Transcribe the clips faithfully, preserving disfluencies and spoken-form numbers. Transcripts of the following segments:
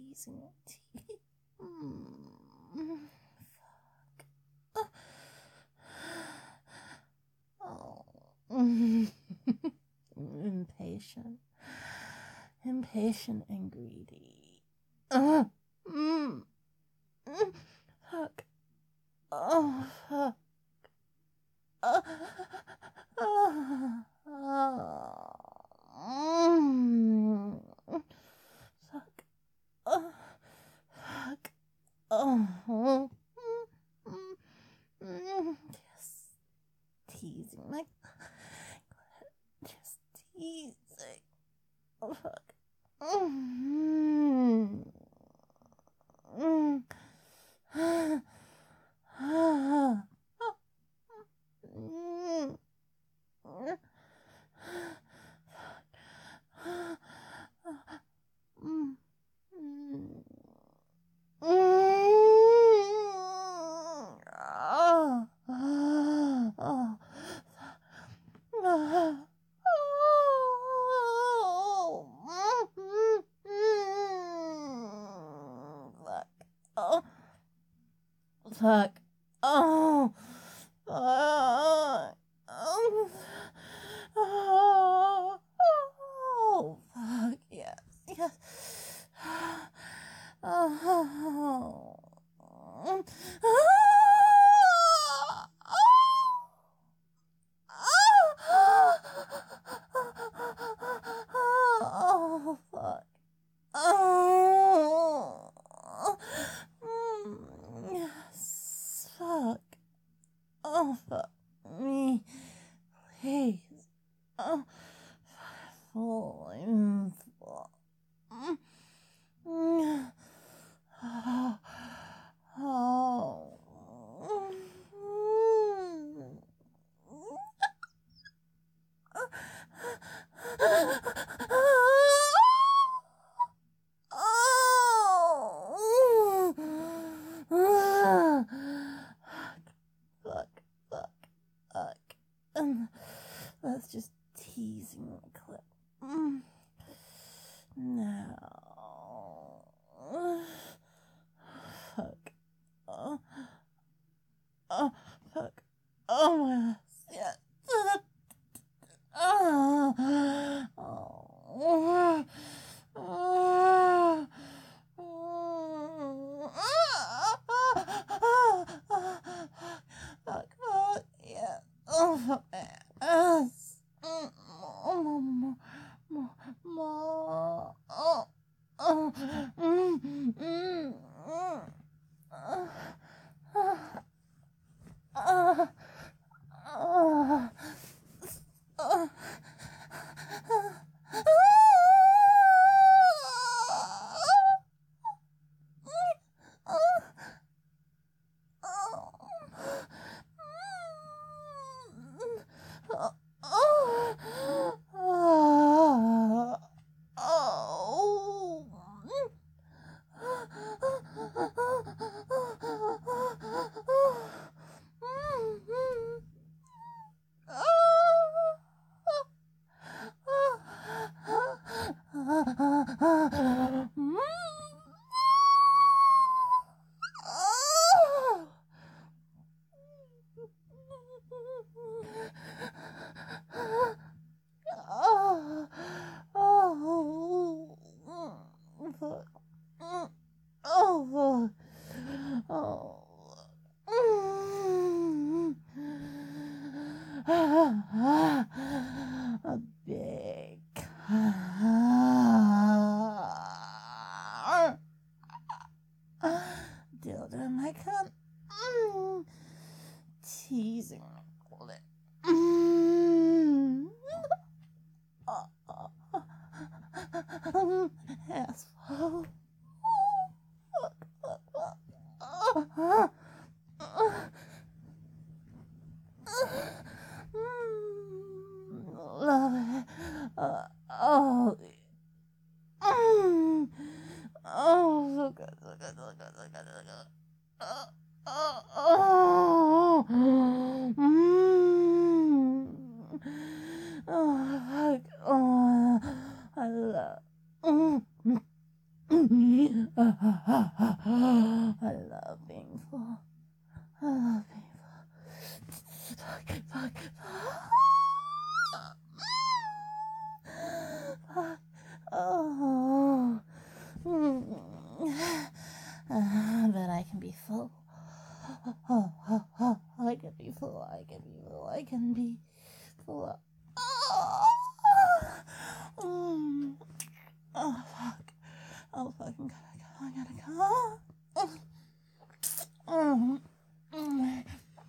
teasing teeth. Mm, fuck. Oh. Impatient. Impatient and greedy. Uh, mm, mm, fuck. Oh, fuck. Uh, uh, uh, mm, fuck. Uh, fuck. Oh. Mm, mm, mm, yes. Teasing. Like, just teasing. Oh, fuck. Mm, mm, mm, mm, mm, mm. Oh, oh, oh, oh, fuck. Oh, fuck. Oh, fuck. Oh, oh, oh, fuck. Yes, yes. Oh. Oh, oh, fuck. Oh, mm, yes, fuck. Oh, fuck me, please. Oh, full and full. Mm, mm, oh, oh. Fuck, fuck, fuck. Um, that's just teasing the clip. Mm. No. Fuck. Oh. Oh, fuck. Oh, my ass. Yeah. Oh. Oh. Oh. Fuck, fuck, yeah. Oh, fuck my ass. Mm, more, more, more, more. Oh, oh, mm, mm, mm. Uh, uh, uh, uh, uh, Oh, oh, mm, fuck. Mm, oh, fuck. Oh. Mm. A big dildo in my cup. Mm. Teasing me. Mm. Oh, oh, oh. Asshole. Fuck, fuck, fuck. Oh. Mm, love it. Uh, oh. Mm. Oh, so good, so good, so good, so good, so good. Uh, oh, oh. Mm. Oh, fuck. Oh, I love. Mm. I love being full. I love being full. Fuck, fuck, fuck. Oh. Uh, but I can be full. Oh, oh, oh, I can be full. I can be full. I can be full. Oh, mm. Oh fuck. Oh fucking god. I gotta go. Mm. Mm.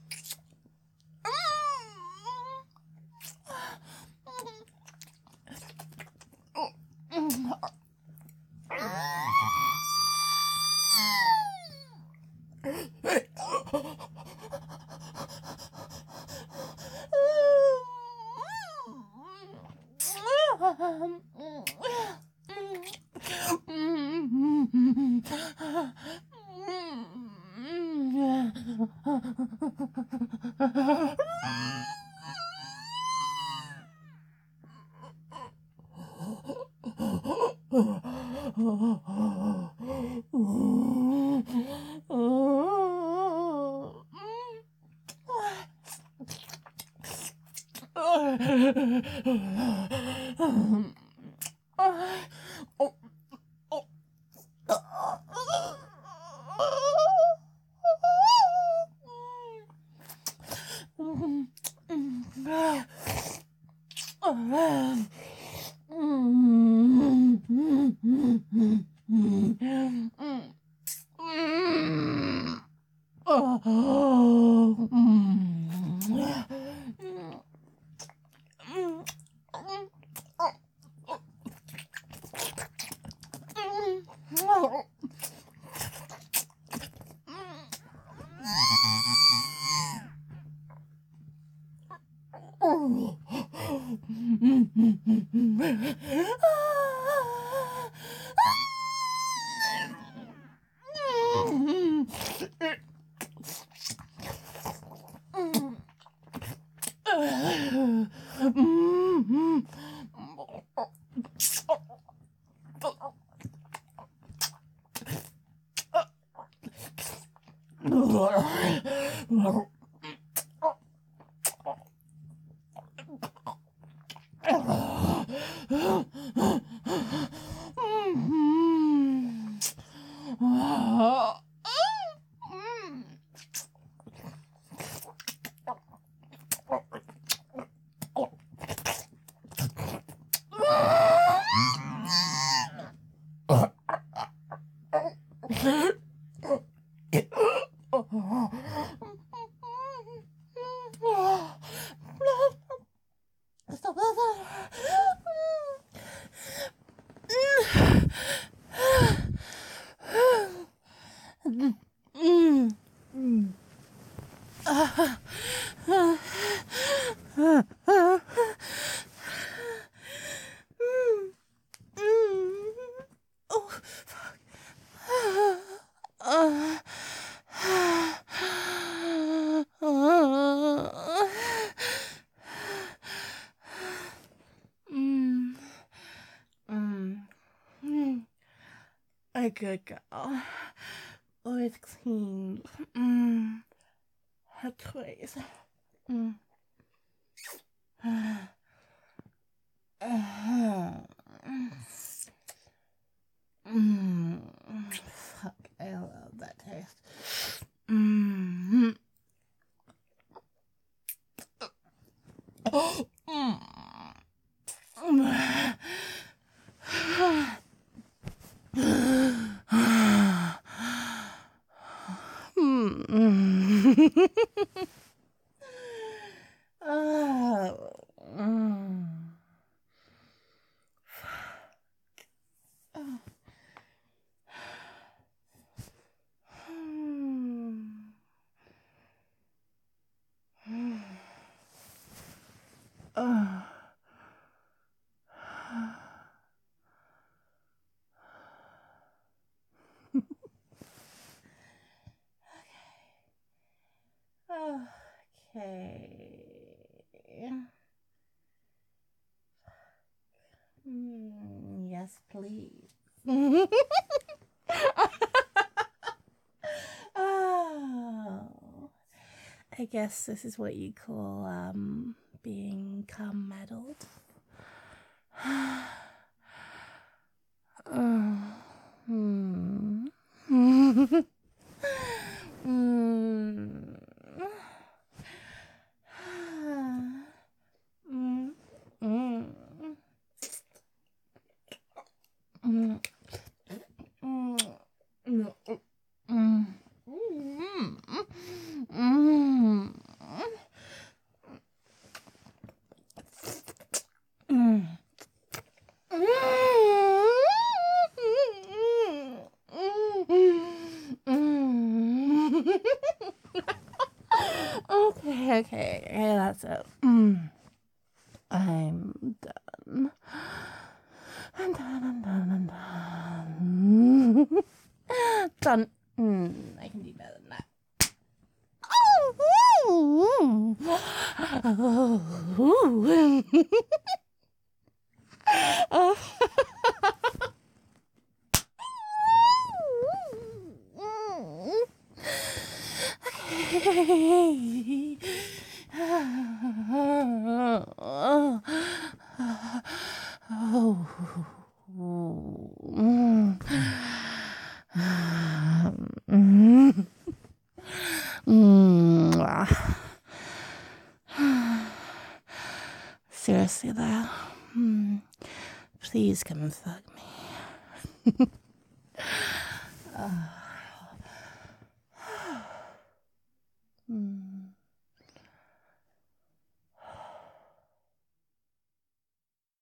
A good girl. Always clean. Mm. Her toys. Mm. Mm. Fuck, I love that taste. Mm. Mm. Oh. Mm. Oh. Oh. Okay. Mm, yes, please. guess this is what you call um being cum addled. Oh. Hmm. mm. Mm. Mm. Mm. Mm. Mm. Mm. Mm. Mm. Okay, okay, okay, that's it. Mm. I'm done. I'm done, I'm done, I'm done. Done. Mm, I can do better than that. Oh. Seriously though, please come and fuck me. Oh.